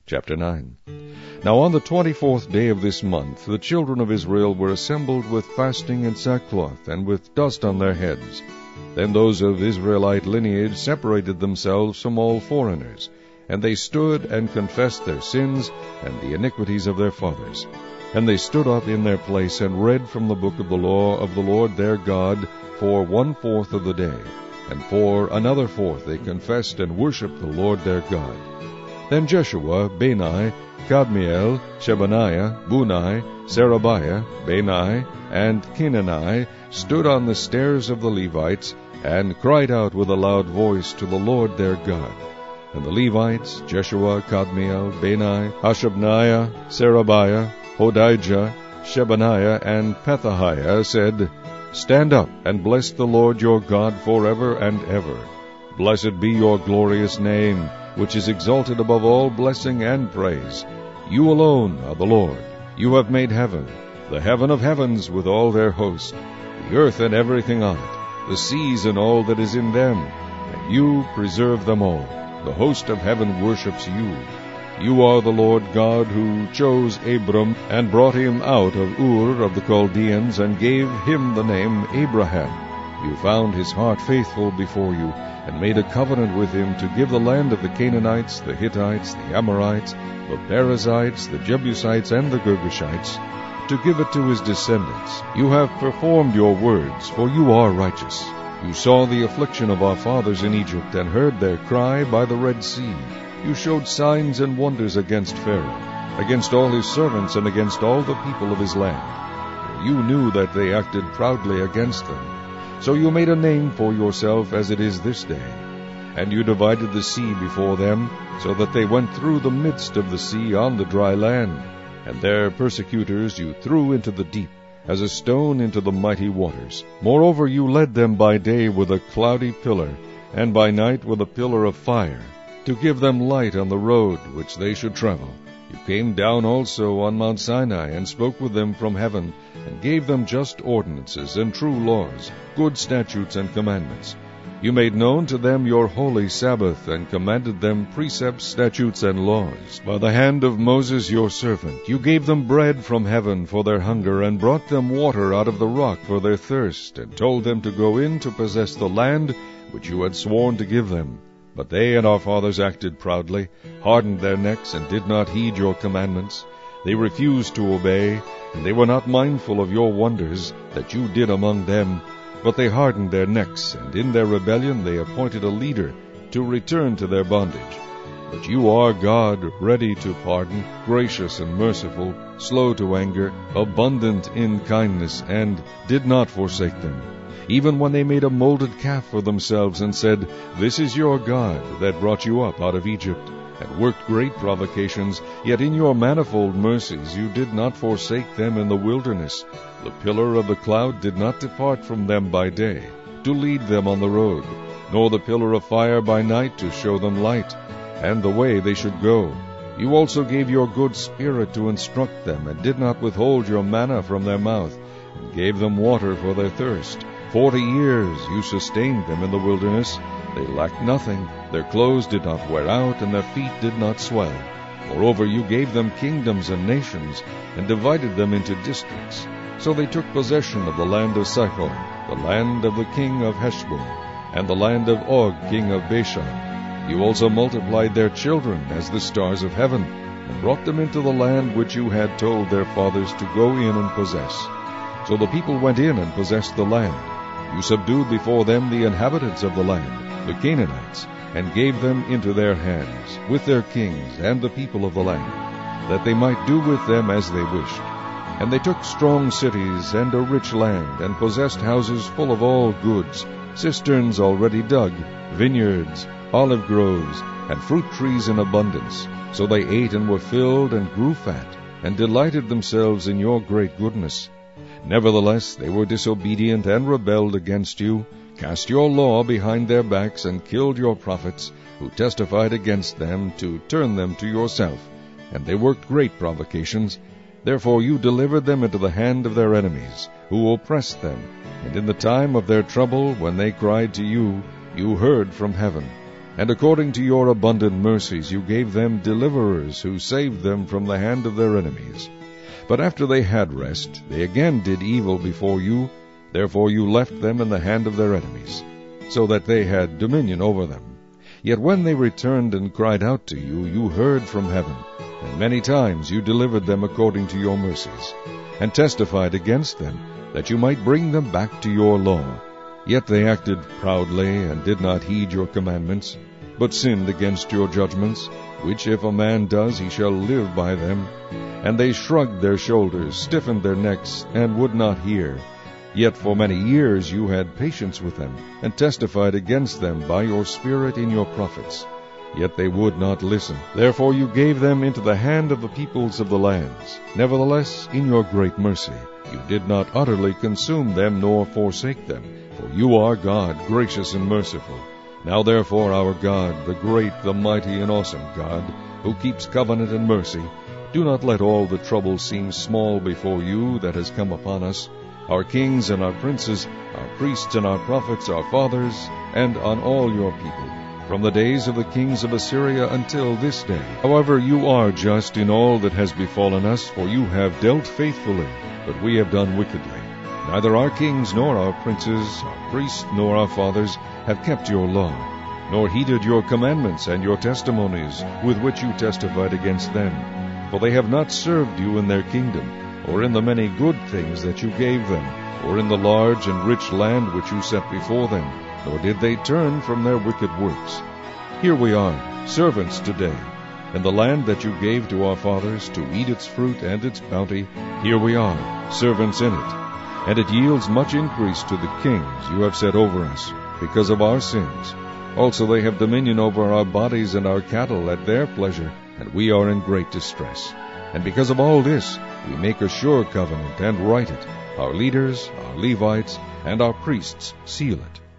Chapter 9. Now on the 24th day of this month the children of Israel were assembled with fasting and sackcloth, and with dust on their heads. Then those of Israelite lineage separated themselves from all foreigners, and they stood and confessed their sins and the iniquities of their fathers. And they stood up in their place and read from the book of the law of the Lord their God for 1/4 of the day, and for another fourth they confessed and worshipped the Lord their God. Then Jeshua, Bani, Kadmiel, Shebaniah, Bunai, Sherebiah, Bani, and Kenani stood on the stairs of the Levites, and cried out with a loud voice to the Lord their God. And the Levites, Jeshua, Kadmiel, Bani, Hashabniah, Sherebiah, Hodijah, Shebaniah, and Pethahiah, said, Stand up, and bless the Lord your God forever and ever. Blessed be your glorious name, which is exalted above all blessing and praise. You alone are the Lord. You have made heaven, the heaven of heavens with all their host, the earth and everything on it, the seas and all that is in them, and you preserve them all. The host of heaven worships you. You are the Lord God who chose Abram and brought him out of Ur of the Chaldeans and gave him the name Abraham. You found his heart faithful before you, and made a covenant with him to give the land of the Canaanites, the Hittites, the Amorites, the Perizzites, the Jebusites, and the Girgashites, to give it to his descendants. You have performed your words, for you are righteous. You saw the affliction of our fathers in Egypt, and heard their cry by the Red Sea. You showed signs and wonders against Pharaoh, against all his servants, and against all the people of his land. For you knew that they acted proudly against them. So you made a name for yourself as it is this day. And you divided the sea before them, so that they went through the midst of the sea on the dry land. And their persecutors you threw into the deep, as a stone into the mighty waters. Moreover, you led them by day with a cloudy pillar, and by night with a pillar of fire, to give them light on the road which they should travel. You came down also on Mount Sinai, and spoke with them from heaven, and gave them just ordinances and true laws, good statutes and commandments. You made known to them your holy Sabbath, and commanded them precepts, statutes, and laws. By the hand of Moses your servant, you gave them bread from heaven for their hunger, and brought them water out of the rock for their thirst, and told them to go in to possess the land which you had sworn to give them. But they and our fathers acted proudly, hardened their necks, and did not heed your commandments. They refused to obey, and they were not mindful of your wonders that you did among them. But they hardened their necks, and in their rebellion they appointed a leader to return to their bondage. But you are God, ready to pardon, gracious and merciful, slow to anger, abundant in kindness, and did not forsake them. Even when they made a molded calf for themselves, and said, This is your God that brought you up out of Egypt, and worked great provocations, yet in your manifold mercies you did not forsake them in the wilderness. The pillar of the cloud did not depart from them by day, to lead them on the road, nor the pillar of fire by night to show them light, and the way they should go. You also gave your good spirit to instruct them, and did not withhold your manna from their mouth, and gave them water for their thirst. 40 years you sustained them in the wilderness. They lacked nothing. Their clothes did not wear out, and their feet did not swell. Moreover, you gave them kingdoms and nations, and divided them into districts. So they took possession of the land of Sihon, the land of the king of Heshbon, and the land of Og, king of Bashan. You also multiplied their children as the stars of heaven, and brought them into the land which you had told their fathers to go in and possess. So the people went in and possessed the land. You subdued before them the inhabitants of the land, the Canaanites, and gave them into their hands, with their kings and the people of the land, that they might do with them as they wished. And they took strong cities and a rich land, and possessed houses full of all goods, cisterns already dug, vineyards, olive groves, and fruit trees in abundance. So they ate and were filled and grew fat, and delighted themselves in your great goodness. Nevertheless, they were disobedient and rebelled against you, cast your law behind their backs, and killed your prophets, who testified against them to turn them to yourself. And they worked great provocations. Therefore you delivered them into the hand of their enemies, who oppressed them. And in the time of their trouble, when they cried to you, you heard from heaven. And according to your abundant mercies you gave them deliverers who saved them from the hand of their enemies. But after they had rest, they again did evil before you. Therefore you left them in the hand of their enemies, so that they had dominion over them. Yet when they returned and cried out to you, you heard from heaven, and many times you delivered them according to your mercies, and testified against them, that you might bring them back to your law. Yet they acted proudly, and did not heed your commandments, but sinned against your judgments, which if a man does, he shall live by them. And they shrugged their shoulders, stiffened their necks, and would not hear. Yet for many years you had patience with them, and testified against them by your Spirit in your prophets. Yet they would not listen. Therefore you gave them into the hand of the peoples of the lands. Nevertheless, in your great mercy, you did not utterly consume them, nor forsake them. For you are God, gracious and merciful. Now therefore, our God, the great, the mighty, and awesome God, who keeps covenant and mercy, do not let all the trouble seem small before you that has come upon us, our kings and our princes, our priests and our prophets, our fathers, and on all your people, from the days of the kings of Assyria until this day. However, you are just in all that has befallen us, for you have dealt faithfully, but we have done wickedly. Neither our kings nor our princes, our priests nor our fathers have kept your law, nor heeded your commandments and your testimonies with which you testified against them. For they have not served you in their kingdom, or in the many good things that you gave them, or in the large and rich land which you set before them, nor did they turn from their wicked works. Here we are, servants today, in the land that you gave to our fathers to eat its fruit and its bounty. Here we are, servants in it. And it yields much increase to the kings you have set over us, because of our sins. Also they have dominion over our bodies and our cattle at their pleasure, and we are in great distress. And because of all this, we make a sure covenant and write it. Our leaders, our Levites, and our priests seal it.